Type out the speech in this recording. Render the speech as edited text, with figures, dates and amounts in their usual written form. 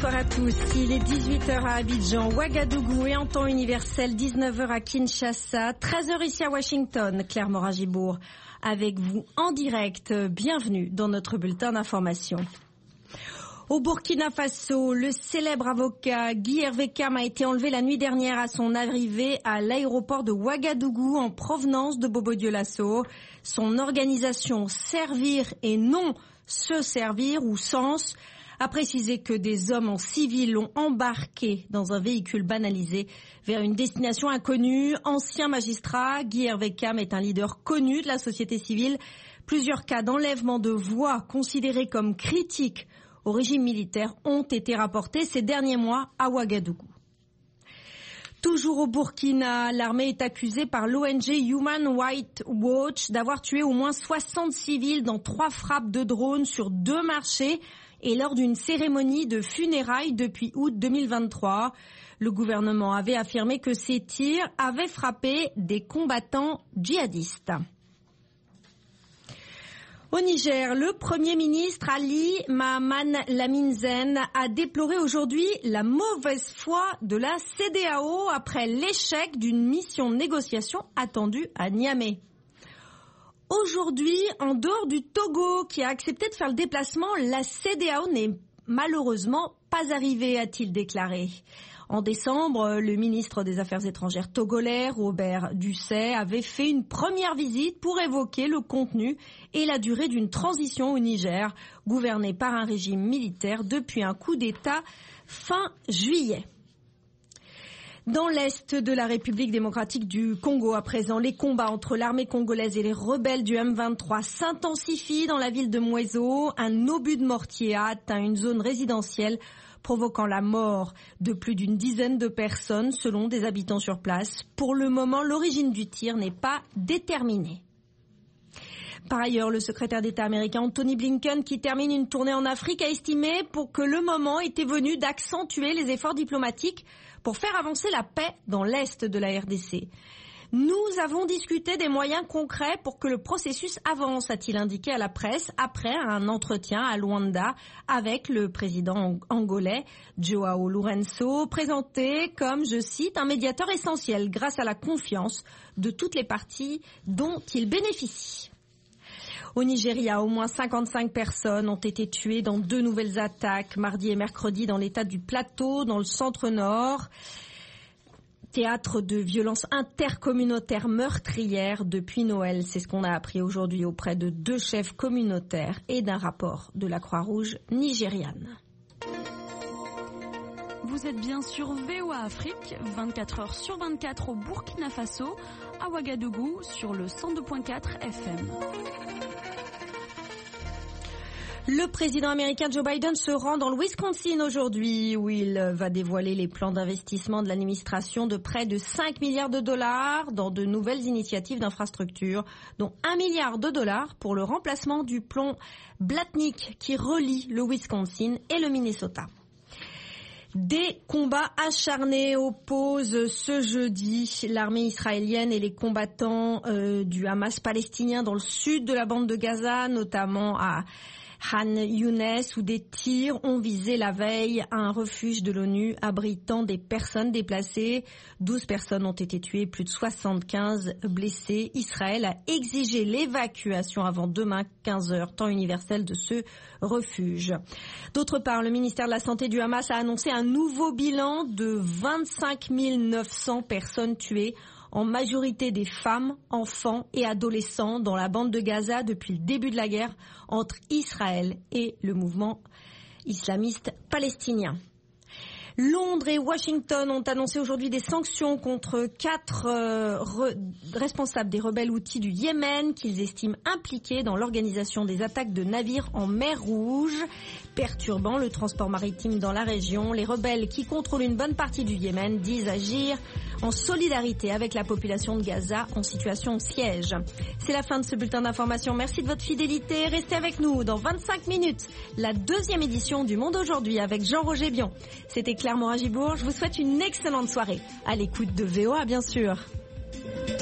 Bonsoir à tous. Il est 18h à Abidjan, Ouagadougou et en temps universel, 19h à Kinshasa, 13h ici à Washington. Claire Morin-Gibourg avec vous en direct. Bienvenue dans notre bulletin d'information. Au Burkina Faso, le célèbre avocat Guy Hervé Cam a été enlevé la nuit dernière à son arrivée à l'aéroport de Ouagadougou en provenance de Bobo-Dioulasso. Son organisation Servir et non se servir ou Sens a précisé que des hommes en civil l'ont embarqué dans un véhicule banalisé vers une destination inconnue. Ancien magistrat, Guy Hervé Cam est un leader connu de la société civile. Plusieurs cas d'enlèvement de voix considérés comme critiques au régime militaire ont été rapportés ces derniers mois à Ouagadougou. Toujours au Burkina, l'armée est accusée par l'ONG Human Rights Watch d'avoir tué au moins 60 civils dans 3 frappes de drones sur 2 marchés et lors d'une cérémonie de funérailles depuis août 2023. Le gouvernement avait affirmé que ces tirs avaient frappé des combattants djihadistes. Au Niger, le Premier ministre Ali Mahaman Lamine Zen a déploré aujourd'hui la mauvaise foi de la CEDEAO après l'échec d'une mission de négociation attendue à Niamey. Aujourd'hui, en dehors du Togo qui a accepté de faire le déplacement, la CEDEAO n'est malheureusement pas arrivée, a-t-il déclaré. En décembre, le ministre des Affaires étrangères togolais, Robert Dussey, avait fait une première visite pour évoquer le contenu et la durée d'une transition au Niger, gouverné par un régime militaire depuis un coup d'État fin juillet. Dans l'est de la République démocratique du Congo, à présent, les combats entre l'armée congolaise et les rebelles du M23 s'intensifient dans la ville de Mweso. Un obus de mortier a atteint une zone résidentielle, provoquant la mort de plus d'une dizaine de personnes, selon des habitants sur place. Pour le moment, l'origine du tir n'est pas déterminée. Par ailleurs, le secrétaire d'État américain Anthony Blinken, qui termine une tournée en Afrique, a estimé que le moment était venu d'accentuer les efforts diplomatiques pour faire avancer la paix dans l'est de la RDC. Nous avons discuté des moyens concrets pour que le processus avance, a-t-il indiqué à la presse après un entretien à Luanda avec le président angolais João Lourenço, présenté comme, je cite, un médiateur essentiel grâce à la confiance de toutes les parties dont il bénéficie. Au Nigeria, au moins 55 personnes ont été tuées dans 2 nouvelles attaques, mardi et mercredi, dans l'état du Plateau, dans le centre-nord. Théâtre de violences intercommunautaires meurtrières depuis Noël. C'est ce qu'on a appris aujourd'hui auprès de 2 chefs communautaires et d'un rapport de la Croix-Rouge nigériane. Vous êtes bien sur VOA Afrique, 24h sur 24 au Burkina Faso, à Ouagadougou, sur le 102.4 FM. Le président américain Joe Biden se rend dans le Wisconsin aujourd'hui, où il va dévoiler les plans d'investissement de l'administration de près de 5 milliards de dollars dans de nouvelles initiatives d'infrastructure, dont 1 milliard de dollars pour le remplacement du pont Blatnik qui relie le Wisconsin et le Minnesota. Des combats acharnés opposent ce jeudi l'armée israélienne et les combattants du Hamas palestinien dans le sud de la bande de Gaza, notamment à Khan Younes, où des tirs ont visé la veille un refuge de l'ONU abritant des personnes déplacées. 12 personnes ont été tuées, plus de 75 blessés. Israël a exigé l'évacuation avant demain 15h, temps universel, de ce refuge. D'autre part, le ministère de la Santé du Hamas a annoncé un nouveau bilan de 25 900 personnes tuées, en majorité des femmes, enfants et adolescents dans la bande de Gaza depuis le début de la guerre entre Israël et le mouvement islamiste palestinien. Londres et Washington ont annoncé aujourd'hui des sanctions contre 4 responsables des rebelles houthis du Yémen qu'ils estiment impliqués dans l'organisation des attaques de navires en mer Rouge, perturbant le transport maritime dans la région. Les rebelles qui contrôlent une bonne partie du Yémen disent agir en solidarité avec la population de Gaza en situation de siège. C'est la fin de ce bulletin d'information. Merci de votre fidélité. Restez avec nous dans 25 minutes. La 2e édition du Monde aujourd'hui avec Jean-Roger Bion. C'était Claire Morin-Gibourg. Je vous souhaite une excellente soirée. À l'écoute de VOA, bien sûr.